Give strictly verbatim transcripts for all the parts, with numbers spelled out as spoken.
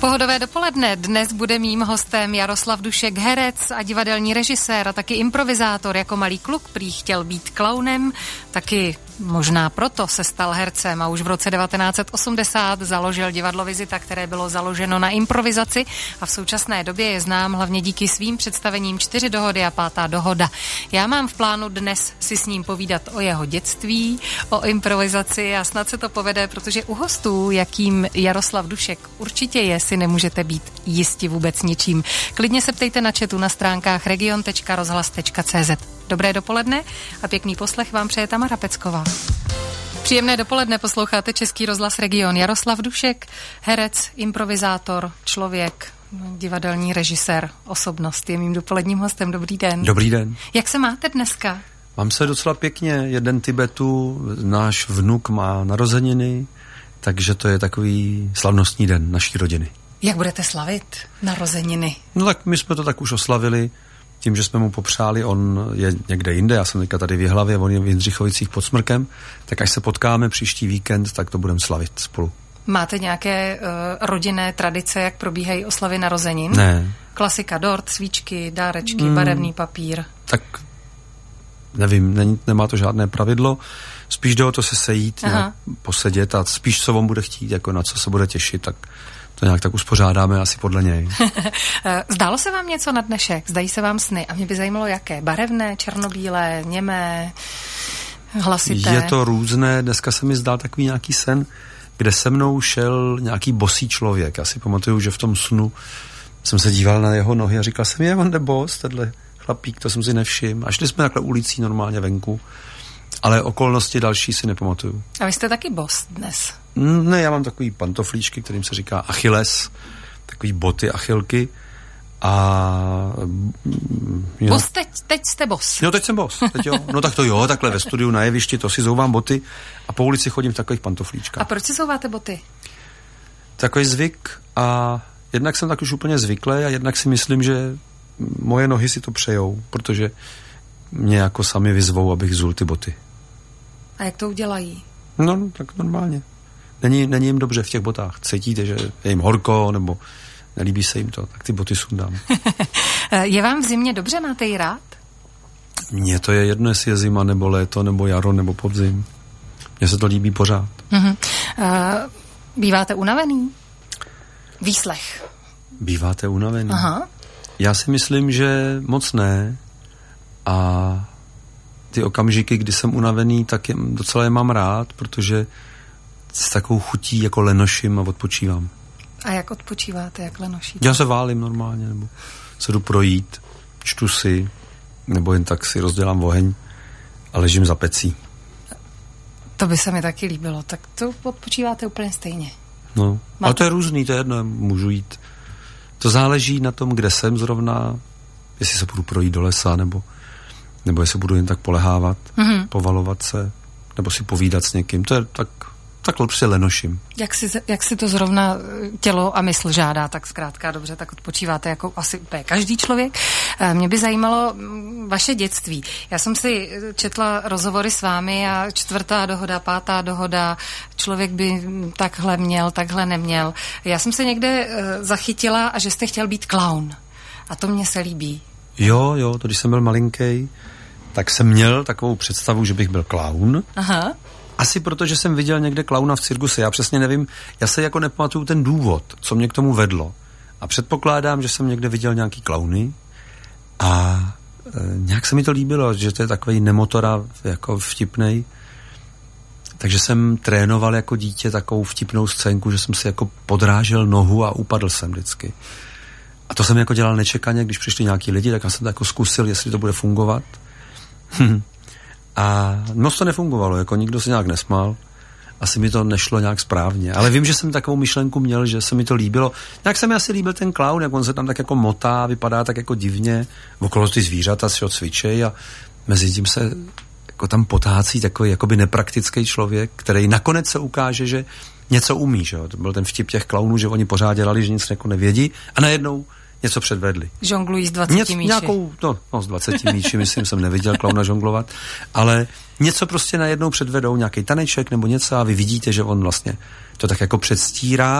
Pohodové dopoledne. Dnes bude mým hostem Jaroslav Dušek, herec a divadelní režisér a taky improvizátor. Jako malý kluk prý chtěl být klaunem, taky možná proto se stal hercem a už v roce devatenáct set osmdesát založil divadlo Vizita, které bylo založeno na improvizaci a v současné době je znám hlavně díky svým představením Čtyři dohody a Pátá dohoda. Já mám v plánu dnes si s ním povídat o jeho dětství, o improvizaci a snad se to povede, protože u hostů, jakým Jaroslav Dušek určitě je, si nemůžete být jisti vůbec ničím. Klidně se ptejte na chatu na stránkách region tečka rozhlas tečka cé zet. Dobré dopoledne a pěkný poslech vám přeje Tamara Pecková. Příjemné dopoledne, posloucháte Český rozhlas Region. Jaroslav Dušek, herec, improvizátor, člověk, divadelní režisér, osobnost, je mým dopoledním hostem. Dobrý den. Dobrý den. Jak se máte dneska? Mám se docela pěkně. Jeden Tibetu, náš vnuk má narozeniny, takže to je takový slavnostní den naší rodiny. Jak budete slavit narozeniny? No tak my jsme to tak už oslavili tím, že jsme mu popřáli, on je někde jinde, já jsem teďka tady v Jihlavě, on je v Jindřichovicích pod Smrkem, tak až se potkáme příští víkend, tak to budeme slavit spolu. Máte nějaké uh, rodinné tradice, jak probíhají oslavy narozenin? Ne. Klasika, dort, svíčky, dárečky, mm, barevný papír. Tak nevím, není, nemá to žádné pravidlo, spíš jde o to se sejít, nějak posedět a spíš co on bude chtít, jako na co se bude těšit, tak to nějak tak uspořádáme asi podle něj. Zdálo se vám něco na dnešek? Zdají se vám sny? A mě by zajímalo, jaké? Barevné, černobílé, němé, hlasité? Je to různé. Dneska se mi zdál takový nějaký sen, kde se mnou šel nějaký bosý člověk. Já si pamatuju, že v tom snu jsem se díval na jeho nohy a říkal jsem, je, on jde bos, tenhle chlapík, to jsem si nevšiml. A šli jsme takhle ulicí normálně venku, ale okolnosti další si nepamatuju. A vy jste taky bos dnes? Ne, já mám takový pantoflíčky, kterým se říká Achilles, takový boty, achilky a... Jo. Bos, teď, teď jste bos. Jo, teď jsem bos, teď jo. No tak to jo, takhle ve studiu na jevišti, to si zouvám boty a po ulici chodím v takových pantoflíčkách. A proč si zouváte boty? Takový zvyk a jednak jsem tak už úplně zvyklý a jednak si myslím, že moje nohy si to přejou, protože mě jako sami vyzvou, abych zul ty boty. A jak to udělají? No, tak normálně. Není, není jim dobře v těch botách. Cítíte, že je jim horko, nebo nelíbí se jim to, tak ty boty sundám. Je vám v zimě dobře, máte ji rád? Mně to je jedno, jestli je zima, nebo léto, nebo jaro, nebo podzim. Mně se to líbí pořád. Uh-huh. Uh, býváte unavený? Výslech. Býváte unavený? Aha. Já si myslím, že moc ne. A ty okamžiky, kdy jsem unavený, tak je, docela je mám rád, protože s takovou chutí jako lenoším a odpočívám. A jak odpočíváte, jak lenošíte? Já se válím normálně, nebo se jdu projít, čtu si, nebo jen tak si rozdělám oheň a ležím za pecí. To by se mi taky líbilo, tak to odpočíváte úplně stejně. No, Máte... ale to je různý, to je jedno, můžu jít. To záleží na tom, kde jsem zrovna, jestli se budu projít do lesa, nebo, nebo jestli budu jen tak polehávat, mm-hmm. povalovat se, nebo si povídat s někým, to je tak... Takhle prostě lenoším. Jak si, jak si to zrovna tělo a mysl žádá, tak zkrátka dobře, tak odpočíváte jako asi úplně každý člověk. Mě by zajímalo vaše dětství. Já jsem si četla rozhovory s vámi a čtvrtá dohoda, pátá dohoda, člověk by takhle měl, takhle neměl. Já jsem se někde zachytila a že jste chtěl být klaun. A to mně se líbí. Jo, jo, to když jsem byl malinký, tak jsem měl takovou představu, že bych byl klaun. Aha. Asi proto, že jsem viděl někde klauna v cirkuse. Já přesně nevím, já se jako nepamatuju ten důvod, co mě k tomu vedlo. A předpokládám, že jsem někde viděl nějaký klauny a e, nějak se mi to líbilo, že to je takový nemotora jako vtipnej. Takže jsem trénoval jako dítě takovou vtipnou scénku, že jsem si jako podrážel nohu a upadl jsem vždycky. A to jsem jako dělal nečekaně, když přišli nějaký lidi, tak já jsem to jako zkusil, jestli to bude fungovat. A moc to nefungovalo, jako nikdo se nějak nesmál. Asi mi to nešlo nějak správně. Ale vím, že jsem takovou myšlenku měl, že se mi to líbilo. Nějak se mi asi líbil ten klaun, jak on se tam tak jako motá, vypadá tak jako divně. Okolo ty zvířata si ho cvičej a mezi tím se jako tam potácí takový jakoby nepraktický člověk, který nakonec se ukáže, že něco umí. Že jo? To byl ten vtip těch klaunů, že oni pořád dělali, že nic jako nevědí a najednou něco předvedli. Žonglují z dvaceti míči. Nějakou, no, no z dvaceti míči, myslím, jsem neviděl klauna žonglovat, ale něco prostě najednou předvedou, nějaký taneček nebo něco a vy vidíte, že on vlastně to tak jako předstírá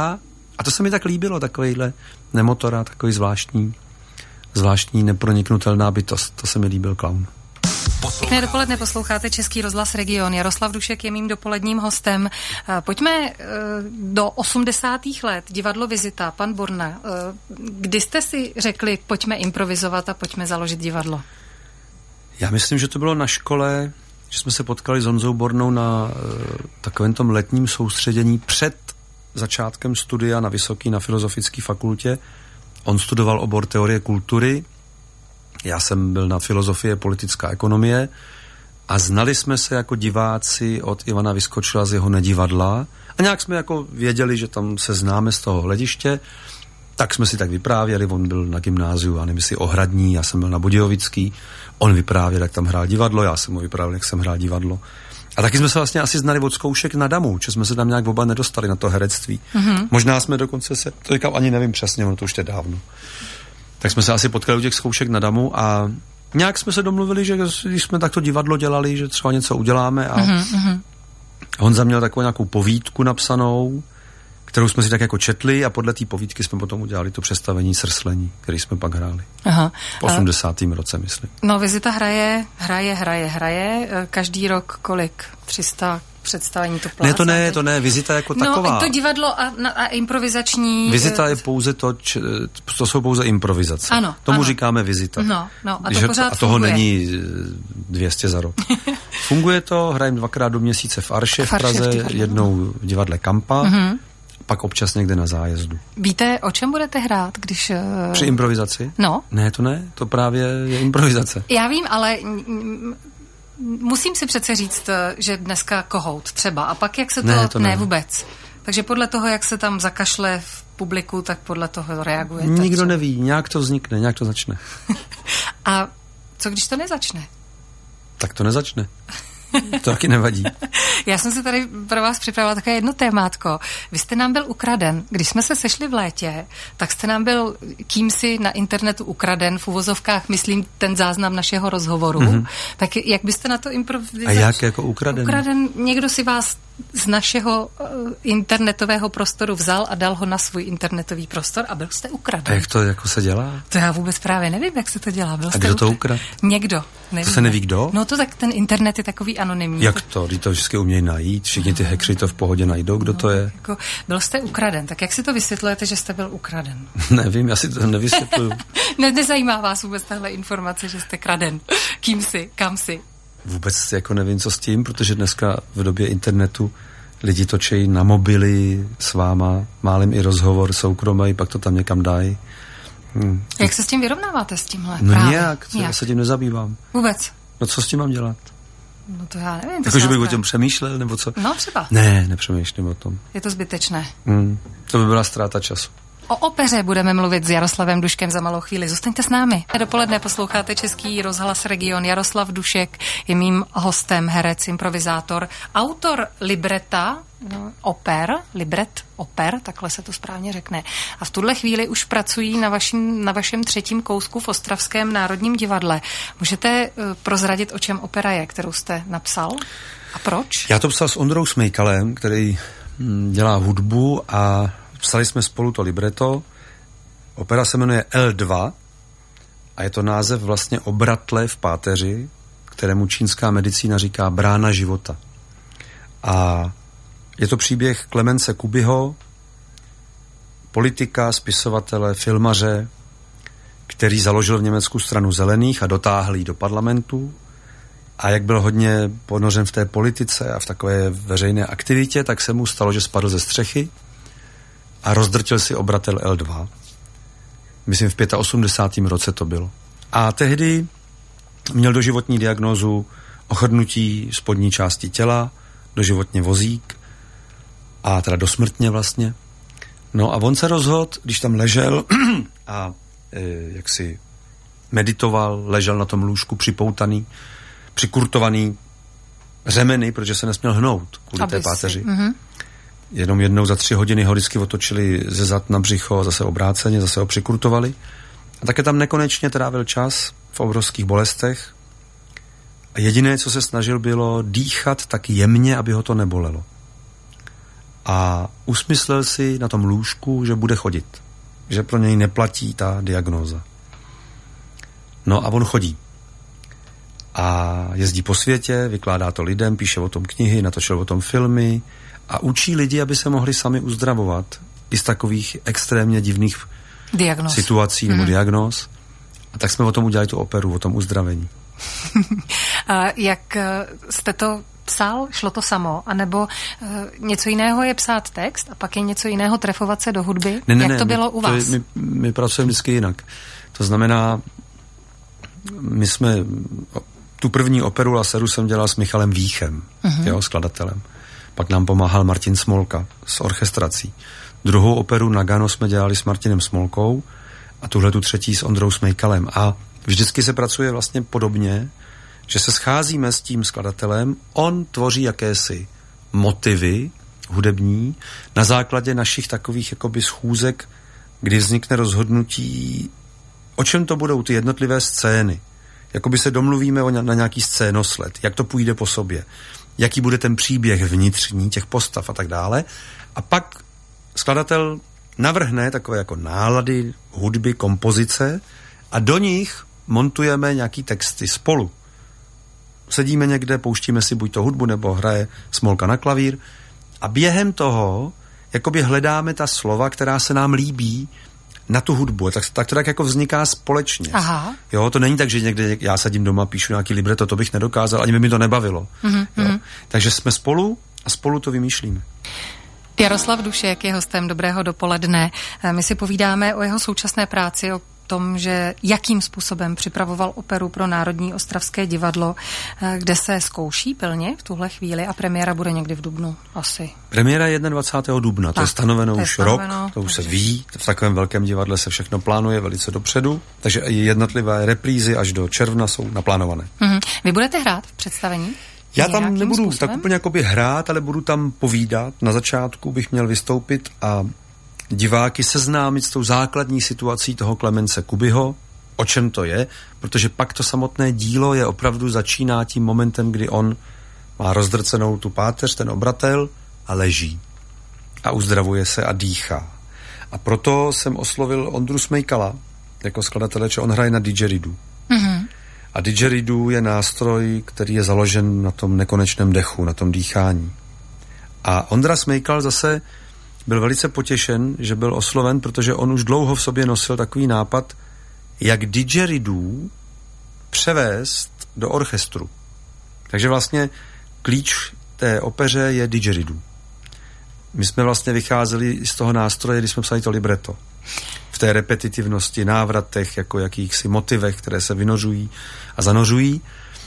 A to se mi tak líbilo, takovejhle nemotora, takový zvláštní, zvláštní neproniknutelná bytost. To se mi líbil klaun. Pěkné dopoledne, posloucháte Český rozhlas Region. Jaroslav Dušek je mým dopoledním hostem. Pojďme do osmdesátých let, divadlo Vizita, pan Borna. Kdy jste si řekli, pojďme improvizovat a pojďme založit divadlo? Já myslím, že to bylo na škole, že jsme se potkali s Honzou Bornou na uh, takovém tom letním soustředění před začátkem studia na Vysoký, na Filozofické fakultě. On studoval obor teorie kultury, já jsem byl na filozofie politická ekonomie a znali jsme se jako diváci od Ivana Vyskočila z jeho Nedivadla a nějak jsme jako věděli, že tam se známe z toho hlediště, tak jsme si tak vyprávěli, on byl na gymnáziu, já nevím, jestli Ohradní, já jsem byl na Budějovický, on vyprávěl, jak tam hrál divadlo, já jsem mu vyprávěl, jak jsem hrál divadlo. A taky jsme se vlastně asi znali od zkoušek na Damu, že jsme se tam nějak oba nedostali na to herectví. Mm-hmm. Možná jsme dokonce se, to říkám, ani nevím přesně, ono to už je dávno. Tak jsme se asi potkali u těch zkoušek na Damu a nějak jsme se domluvili, že když jsme takto divadlo dělali, že třeba něco uděláme a mm-hmm. Honza měl takovou nějakou povídku napsanou, kterou jsme si tak jako četli a podle té povídky jsme potom udělali to představení Srslení, který jsme pak hráli. Aha. V osmdesátém roce, myslím. No, Vizita hraje, hraje, hraje, hraje. Každý rok kolik? tři sta představení to plácá. Ne, to ne, to ne, Vizita jako no, taková. No, to divadlo a, a improvizační... Vizita je pouze to, č, to jsou pouze improvizace. Ano, Tomu ano. říkáme Vizita. No, no, a to Že, pořád A toho funguje. není dvě stě za rok. Funguje to, hrajeme dvakrát do měsíce v Arše v Praze, v jednou v divadle Kampa, mm-hmm. pak občas někde na zájezdu. Víte, o čem budete hrát, když... Při improvizaci? No. Ne, to ne, to právě je improvizace. Já vím, ale musím si přece říct, že dneska kohout třeba, a pak jak se to... Ne, to ne. ne vůbec. Takže podle toho, jak se tam zakašle v publiku, tak podle toho reagujete. Nikdo co? neví, nějak to vznikne, nějak to začne. A co když to nezačne? Tak to nezačne. To taky nevadí. Já jsem si tady pro vás připravila takové jedno témátko. Vy jste nám byl ukraden. Když jsme se sešli v létě, tak jste nám byl kýmsi na internetu ukraden, v uvozovkách, myslím, ten záznam našeho rozhovoru. Mm-hmm. Tak jak byste na to improvizaci... A jak jako ukraden? Ukraden, někdo si vás z našeho uh, internetového prostoru vzal a dal ho na svůj internetový prostor a byl jste ukraden. A jak to jako se dělá? To já vůbec právě nevím, jak se to dělá. Byl a kdo to ukradl? Někdo. Nevím. To se neví kdo? No to tak ten internet je takový anonymní. Jak to? Když to vždycky umějí najít, všichni ty hackři to v pohodě najdou, kdo no, to je? Jako, byl jste ukraden, tak jak si to vysvětlujete, že jste byl ukraden? Nevím, já si to nevysvětluju. ne, nezajímá vás vůbec tahle informace, že jste kraden. Kým si, kam si? Vůbec jako nevím, co s tím, protože dneska v době internetu lidi točejí na mobily s váma, málem i rozhovor soukromý, pak to tam někam dají. Hm. Jak se s tím vyrovnáváte s tímhle? No právě? nějak, nějak, já se tím nezabývám. Vůbec? No co s tím mám dělat? No to já nevím. Jako, že bych o tom přemýšlel, nebo co? No třeba. Ne, nepřemýšlím o tom. Je to zbytečné. Hm. To by byla ztráta času. O opeře budeme mluvit s Jaroslavem Duškem za malou chvíli. Zůstaňte s námi. Dopoledne posloucháte Český rozhlas Region. Jaroslav Dušek je mým hostem, herec, improvizátor, autor libreta, no, oper, libret, oper, takhle se to správně řekne. A v tuhle chvíli už pracují na vašem, na vašem třetím kousku v Ostravském národním divadle. Můžete uh, prozradit, o čem opera je, kterou jste napsal? A proč? Já to psal s Ondrou Smejkalem, který hm, dělá hudbu a psali jsme spolu to libreto. Opera se jmenuje el dva a je to název vlastně obratle v páteři, kterému čínská medicína říká brána života. A je to příběh Klemence Kubyho, politika, spisovatele, filmaře, který založil v Německu stranu zelených a dotáhl ji do parlamentu. A jak byl hodně ponořen v té politice a v takové veřejné aktivitě, tak se mu stalo, že spadl ze střechy a rozdrtil si obratel el dva. Myslím, v osmdesátém pátém roce to bylo. A tehdy měl doživotní diagnózu ochrnutí spodní části těla, doživotně vozík a teda dosmrtně vlastně. No a on se rozhodl, když tam ležel a e, jak si meditoval, ležel na tom lůžku připoutaný, přikurtovaný řemeny, protože se nesměl hnout kvůli Aby té páteři. Mm-hmm. Jenom jednou za tři hodiny ho vždycky otočili ze zad na břicho, zase obráceně, zase ho přikurtovali. A také tam nekonečně trávil čas v obrovských bolestech. A jediné, co se snažil, bylo dýchat tak jemně, aby ho to nebolelo. a usmyslel si na tom lůžku, že bude chodit. Že pro něj neplatí ta diagnóza. No a on chodí. A jezdí po světě, vykládá to lidem, píše o tom knihy, natočil o tom filmy a učí lidi, aby se mohli sami uzdravovat i z takových extrémně divných diagnóz. situací nebo mm. diagnóz. A tak jsme o tom udělali tu operu, o tom uzdravení. A jak jste to psal? Šlo to samo? A nebo uh, něco jiného je psát text a pak je něco jiného trefovat se do hudby? Ne, ne, jak ne, to bylo my, u vás? To je, my, my pracujeme vždycky jinak. To znamená, my jsme tu první operu Laseru jsem dělal s Michalem Víchem, uh-huh. jeho skladatelem. Pak nám pomáhal Martin Smolka s orchestrací. Druhou operu Nagano jsme dělali s Martinem Smolkou a tuhle tu třetí s Ondrou Smejkalem. A vždycky se pracuje vlastně podobně, že se scházíme s tím skladatelem, on tvoří jakési motivy hudební na základě našich takových jakoby schůzek, kdy vznikne rozhodnutí, o čem to budou ty jednotlivé scény. Jakoby se domluvíme o ně, na nějaký scénosled, jak to půjde po sobě, jaký bude ten příběh vnitřní těch postav a tak dále. A pak skladatel navrhne takové jako nálady, hudby, kompozice a do nich montujeme nějaký texty spolu. Sedíme někde, pouštíme si buď to hudbu, nebo hraje Smolka na klavír a během toho jakoby hledáme ta slova, která se nám líbí na tu hudbu. Tak, tak to tak jako vzniká společně. Aha. Jo, to není tak, že někde já sedím doma, píšu nějaký libreto, to bych nedokázal, ani by mi to nebavilo. Mm-hmm. Jo. Takže jsme spolu a spolu to vymýšlíme. Jaroslav Dušek je hostem Dobrého dopoledne. My si povídáme o jeho současné práci, o tom, že jakým způsobem připravoval operu pro Národní ostravské divadlo, kde se zkouší pilně v tuhle chvíli a premiéra bude někdy v dubnu asi. Premiéra je dvacátého prvního dubna, to tak, je stanoveno to je už stanoveno, rok, to už takže... se ví, v takovém velkém divadle se všechno plánuje velice dopředu, takže jednotlivé reprízy až do června jsou naplánované. Mm-hmm. Vy budete hrát v představení? Já tam nebudu způsobem? tak úplně jakoby hrát, ale budu tam povídat. Na začátku bych měl vystoupit a diváky seznámit s tou základní situací toho Klemence Kubyho, o čem to je, protože pak to samotné dílo je opravdu začíná tím momentem, kdy on má rozdrcenou tu páteř, ten obratel a leží a uzdravuje se a dýchá. A proto jsem oslovil Ondru Smejkala jako skladatele, že on hraje na didgeridoo. Mm-hmm. A didgeridoo je nástroj, který je založen na tom nekonečném dechu, na tom dýchání. A Ondra Smejkal zase byl velice potěšen, že byl osloven, protože on už dlouho v sobě nosil takový nápad, jak didgeridoo převést do orchestru. Takže vlastně klíč té opeře je didgeridoo. My jsme vlastně vycházeli z toho nástroje, když jsme psali to libreto. V té repetitivnosti, návratech, jako jakýchsi motivech, které se vynořují a zanořují.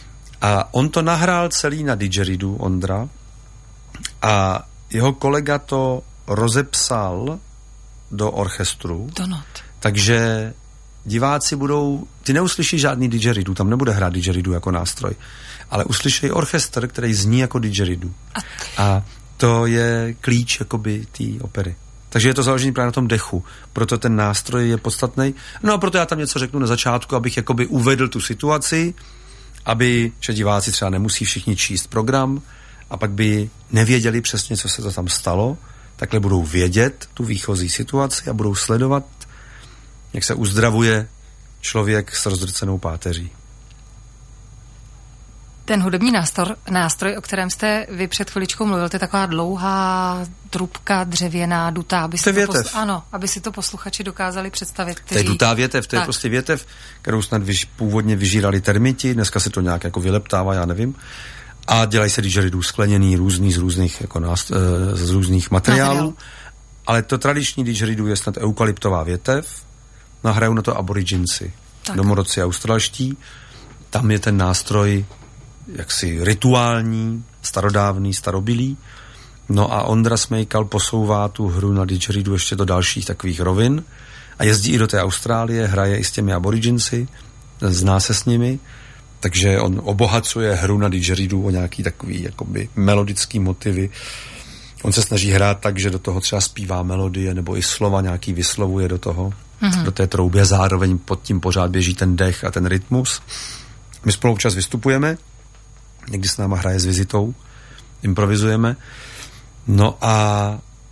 A on to nahrál celý na didgeridoo, Ondra, a jeho kolega to rozepsal do orchestru. Do not. Takže diváci budou, ty neuslyší žádný didgeridoo, tam nebude hrát didgeridoo jako nástroj, ale uslyšejí orchestr, který zní jako didgeridoo. A, a to je klíč jakoby té opery. Takže je to založené právě na tom dechu. Proto ten nástroj je podstatný. No a proto já tam něco řeknu na začátku, abych jakoby uvedl tu situaci, aby, že diváci třeba nemusí všichni číst program a pak by nevěděli přesně, co se to tam stalo. Takhle budou vědět tu výchozí situaci a budou sledovat, jak se uzdravuje člověk s rozdrcenou páteří. Ten hudební nástroj, nástroj, o kterém jste vy před chviličkou mluvil, to je taková dlouhá trubka dřevěná, dutá, aby si, to poslu- ano, aby si to posluchači dokázali představit. Kteří... To je dutá větev, to je tak. prostě větev, kterou snad vyž, původně vyžírali termiti, dneska se to nějak jako vyleptává, já nevím. A dělají se didgeridoo skleněný, různý z různých, jako nást, z různých materiálů. Materiál. Ale to tradiční didgeridoo je snad eukalyptová větev. Nahrajou na to aboriginci, domorodci australští. Tam je ten nástroj jaksi rituální, starodávný, starobylý. No a Ondra Smejkal posouvá tu hru na didgeridoo ještě do dalších takových rovin a jezdí i do té Austrálie, hraje i s těmi aboriginci, zná se s nimi, takže on obohacuje hru na didgeridoo o nějaký takový jakoby melodický motivy. On se snaží hrát tak, že do toho třeba zpívá melodie nebo i slova nějaký vyslovuje do toho, mm-hmm. do té trouby a zároveň pod tím pořád běží ten dech a ten rytmus. My spolu občas vystupujeme, někdy s náma hraje s vizitou, improvizujeme. No a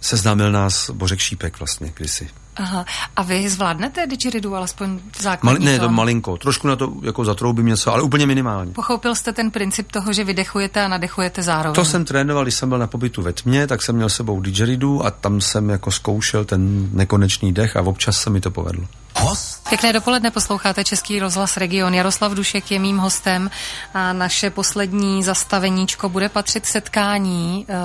seznámil nás Bořek Šípek vlastně kdysi. Aha. A vy zvládnete didgeridoo alespoň základní? Mal, ne, to malinko. Trošku na to jako zatroubím něco, ale úplně minimálně. Pochopil jste ten princip toho, že vydechujete a nadechujete zároveň? To jsem trénoval, když jsem byl na pobytu ve tmě, tak jsem měl s sebou didgeridoo a tam jsem jako zkoušel ten nekonečný dech a občas se mi to povedlo. Host. Pěkné dopoledne, posloucháte Český rozhlas Region. Jaroslav Dušek je mým hostem a naše poslední zastaveníčko bude patřit setkání uh,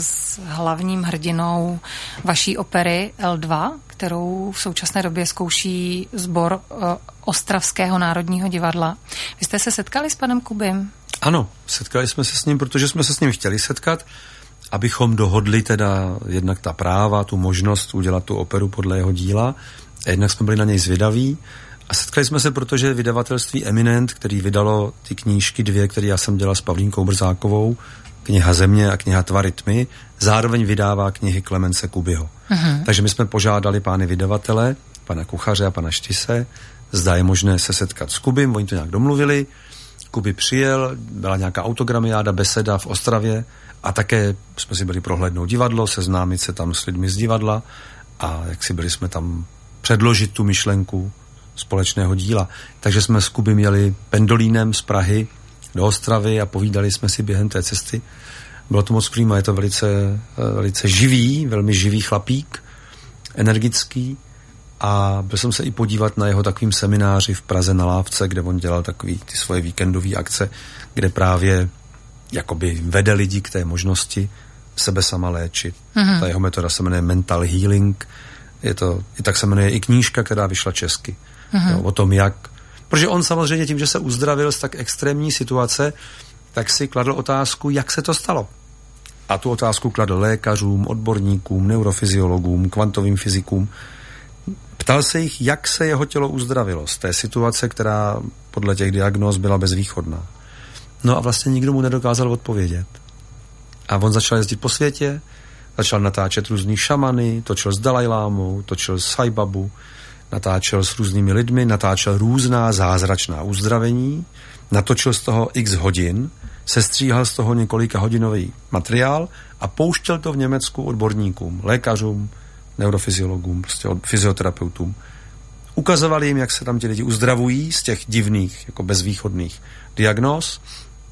s hlavním hrdinou vaší opery el dva, kterou v současné době zkouší sbor uh, Ostravského národního divadla. Vy jste se setkali s panem Kubim? Ano, setkali jsme se s ním, protože jsme se s ním chtěli setkat, abychom dohodli teda jednak ta práva, tu možnost udělat tu operu podle jeho díla. A jednak jsme byli na něj zvědaví a setkali jsme se, protože vydavatelství Eminent, který vydalo ty knížky dvě, které já jsem dělal s Pavlínkou Brzákovou, kniha Země a kniha Tvary tmy, zároveň vydává knihy Klemence Kubyho. Uh-huh. Takže my jsme požádali pány vydavatele, pana Kuchaře a pana Štise, zda je možné se setkat s Kubym, oni to nějak domluvili, Kuby přijel, byla nějaká autogramiáda, beseda v Ostravě a také jsme si byli prohlédnout divadlo, seznámit se tam s lidmi z divadla a jak si byli jsme tam předložit tu myšlenku společného díla. Takže jsme s Kubym jeli pendolínem z Prahy do Ostravy a povídali jsme si během té cesty. Bylo to moc přímo, je to velice, velice živý, velmi živý chlapík, energický a byl jsem se i podívat na jeho takovým semináři v Praze na Lávce, kde on dělal takový ty svoje víkendové akce, kde právě jakoby vede lidi k té možnosti sebe sama léčit. Mm-hmm. Ta jeho metoda se jmenuje Mental Healing. Je to, i tak se jmenuje i knížka, která vyšla česky. Mm-hmm. Jo, o tom, jak... Protože on samozřejmě tím, že se uzdravil z tak extrémní situace, tak si kladl otázku, jak se to stalo. A tu otázku kladl lékařům, odborníkům, neurofyziologům, kvantovým fyzikům. Ptal se jich, jak se jeho tělo uzdravilo z té situace, která podle těch diagnóz byla bezvýchodná. No a vlastně nikdo mu nedokázal odpovědět. A on začal jezdit po světě, začal natáčet různý šamany, točil s Dalajlámou, točil s Saibabu, natáčel s různými lidmi, natáčel různá zázračná uzdravení, natočil z toho x hodin, sestříhal z toho několika hodinový materiál a pouštěl to v Německu odborníkům, lékařům, neurofyziologům, prostě fyzioterapeutům. Ukazovali jim, jak se tam ti lidi uzdravují z těch divných, jako bezvýchodných diagnóz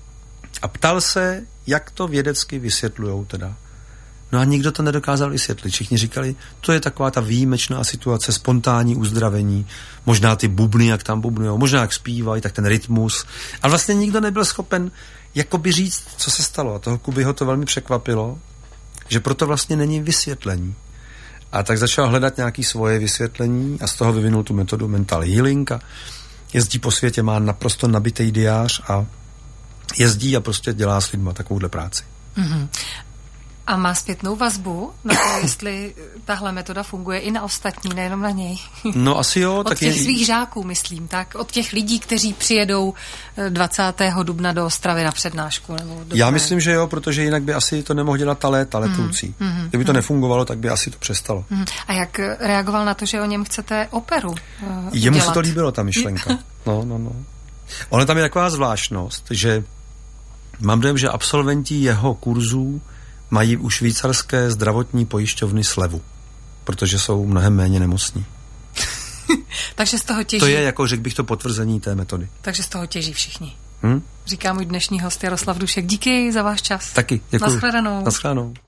a ptal se, jak to vědecky vysvětlujou teda. No a nikdo to nedokázal vysvětlit. Všichni říkali, to je taková ta výjimečná situace, spontánní uzdravení, možná ty bubny, jak tam bubnujou, možná jak zpívají, tak ten rytmus. A vlastně nikdo nebyl schopen jakoby říct, co se stalo. A toho Kubyho to velmi překvapilo, že proto vlastně není vysvětlení. A tak začal hledat nějaké svoje vysvětlení a z toho vyvinul tu metodu Mental Healing a jezdí po světě, má naprosto nabitej diář a jezdí a prostě dělá s lidma takovouhle práci. Mm-hmm. A má zpětnou vazbu na to, jestli tahle metoda funguje i na ostatní, nejenom na něj? No asi jo. Od tak těch je... svých žáků, myslím, tak? Od těch lidí, kteří přijedou dvacátého dubna do Ostravy na přednášku? Nebo do Já Prahy. Myslím, že jo, protože jinak by asi to nemohl dělat ta léta letoucí. Mm, mm, Kdyby to mm. nefungovalo, tak by asi to přestalo. Mm. A jak reagoval na to, že o něm chcete operu uh, Jemu dělat? se to líbilo, ta myšlenka. No, no, no. Ona tam je taková zvláštnost, že mám dojem, že absolventi jeho kurzů mají u švýcarské zdravotní pojišťovny slevu, protože jsou mnohem méně nemocní. Takže z toho těží. To je, jako řekl bych, to potvrzení té metody. Takže z toho těží všichni. Hm? Říká můj dnešní host Jaroslav Dušek. Díky za váš čas. Taky, děkuji. Naschledanou. Naschledanou.